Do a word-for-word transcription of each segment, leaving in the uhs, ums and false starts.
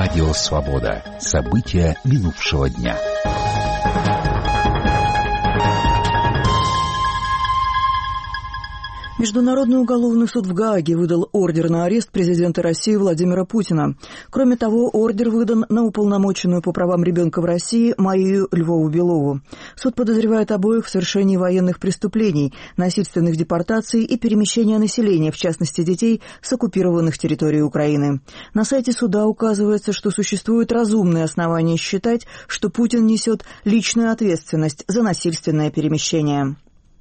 Радио «Свобода». События минувшего дня. Международный уголовный суд в Гааге выдал ордер на арест президента России Владимира Путина. Кроме того, ордер выдан на уполномоченную по правам ребенка в России Марию Львову-Белову. Суд подозревает обоих в совершении военных преступлений, насильственных депортаций и перемещения населения, в частности детей, с оккупированных территорий Украины. На сайте суда указывается, что существует разумные основания считать, что Путин несет личную ответственность за насильственное перемещение.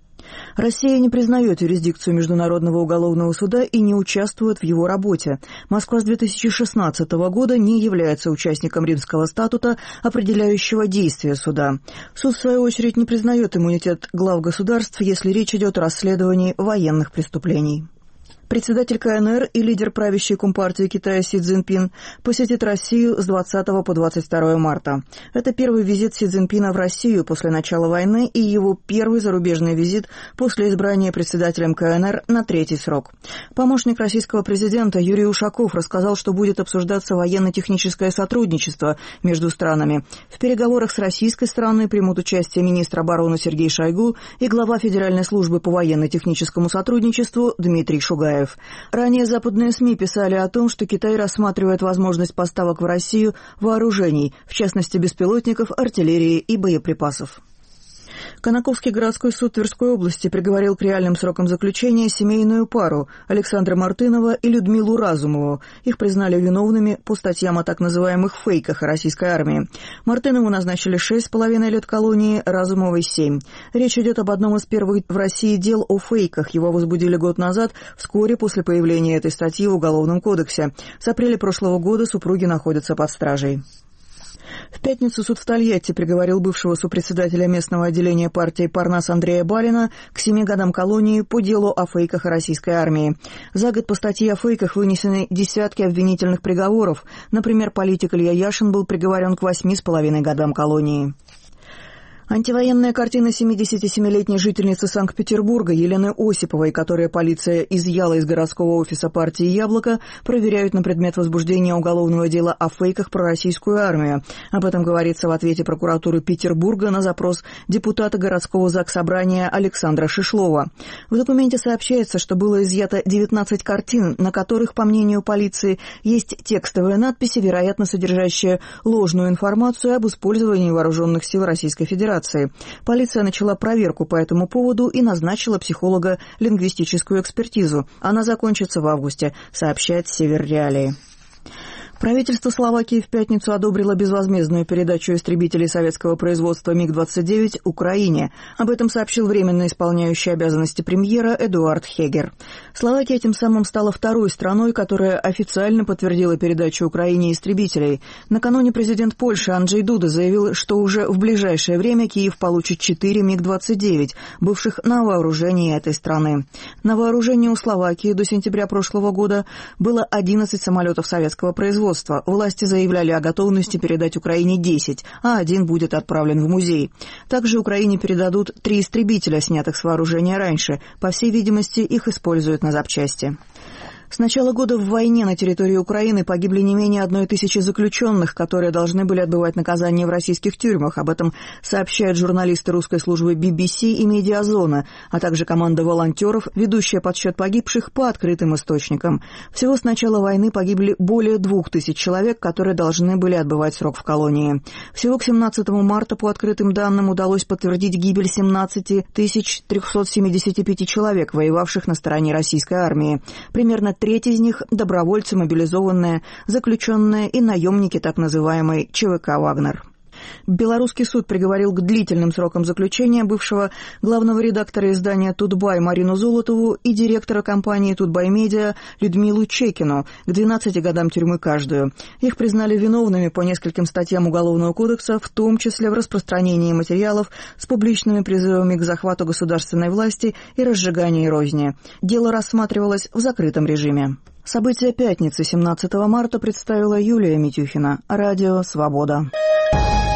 Россия не признает юрисдикцию Международного уголовного суда и не участвует в его работе. Москва с две тысячи шестнадцатого года не является участником Римского статута, определяющего действия суда. Суд, в свою очередь, не признает иммунитет глав государств, если речь идет о расследовании военных преступлений. Председатель ка эн эр и лидер правящей Компартии Китая Си Цзиньпин посетит Россию с двадцатого по двадцать второе марта. Это первый визит Си Цзиньпина в Россию после начала войны и его первый зарубежный визит после избрания председателем ка эн эр на третий срок. Помощник российского президента Юрий Ушаков рассказал, что будет обсуждаться военно-техническое сотрудничество между странами. В переговорах с российской стороной примут участие министр обороны Сергей Шойгу и глава Федеральной службы по военно-техническому сотрудничеству Дмитрий Шугаев. Ранее западные СМИ писали о том, что Китай рассматривает возможность поставок в Россию вооружений, в частности беспилотников, артиллерии и боеприпасов. Конаковский городской суд Тверской области приговорил к реальным срокам заключения семейную пару Александра Мартынова и Людмилу Разумову. Их признали виновными по статьям о так называемых фейках о российской армии. Мартынову назначили шесть с половиной лет колонии, Разумовой — семь. Речь идет об одном из первых в России дел о фейках. Его возбудили год назад, вскоре после появления этой статьи в Уголовном кодексе. С апреля прошлого года супруги находятся под стражей. В пятницу суд в Тольятти приговорил бывшего сопредседателя местного отделения партии Парнас Андрея Балина к семи годам колонии по делу о фейках о российской армии. За год по статье о фейках вынесены десятки обвинительных приговоров. Например, политик Илья Яшин был приговорен к восьми с половиной годам колонии. Антивоенная картина семидесятисемилетней жительницы Санкт-Петербурга Елены Осиповой, которую полиция изъяла из городского офиса партии «Яблоко», проверяют на предмет возбуждения уголовного дела о фейках про российскую армию. Об этом говорится в ответе прокуратуры Петербурга на запрос депутата городского заксобрания Александра Шишлова. В документе сообщается, что было изъято девятнадцать картин, на которых, по мнению полиции, есть текстовые надписи, вероятно, содержащие ложную информацию об использовании вооруженных сил Российской Федерации. Полиция начала проверку по этому поводу и назначила психолого-лингвистическую экспертизу. Она закончится в августе, сообщает Север Реалии. Правительство Словакии в пятницу одобрило безвозмездную передачу истребителей советского производства миг двадцать девять Украине. Об этом сообщил временно исполняющий обязанности премьера Эдуард Хегер. Словакия тем самым стала второй страной, которая официально подтвердила передачу Украине истребителей. Накануне президент Польши Анджей Дуда заявил, что уже в ближайшее время Киев получит четыре миг двадцать девять, бывших на вооружении этой страны. На вооружении у Словакии до сентября прошлого года было одиннадцать самолетов советского производства. Власти заявляли о готовности передать Украине десять, а один будет отправлен в музей. Также Украине передадут три истребителя, снятых с вооружения раньше. По всей видимости, их используют на запчасти. С начала года в войне на территории Украины погибли не менее одной тысячи заключенных, которые должны были отбывать наказание в российских тюрьмах. Об этом сообщают журналисты русской службы би би си и «Медиазона», а также команда волонтеров, ведущая подсчет погибших по открытым источникам. Всего с начала войны погибли более двух тысяч человек, которые должны были отбывать срок в колонии. Всего к семнадцатому марта по открытым данным удалось подтвердить гибель семнадцати тысяч трёхсот семидесяти пяти человек, воевавших на стороне российской армии. Примерно треть из них – добровольцы, мобилизованные, заключенные и наемники так называемой че вэ ка «Вагнер». Белорусский суд приговорил к длительным срокам заключения бывшего главного редактора издания «Тутбай» Марину Золотову и директора компании «Тутбай Медиа» Людмилу Чекину к двенадцати годам тюрьмы каждую. Их признали виновными по нескольким статьям Уголовного кодекса, в том числе в распространении материалов с публичными призывами к захвату государственной власти и разжигании розни. Дело рассматривалось в закрытом режиме. События пятницы семнадцатого марта представила Юлия Митюхина. Радио «Свобода».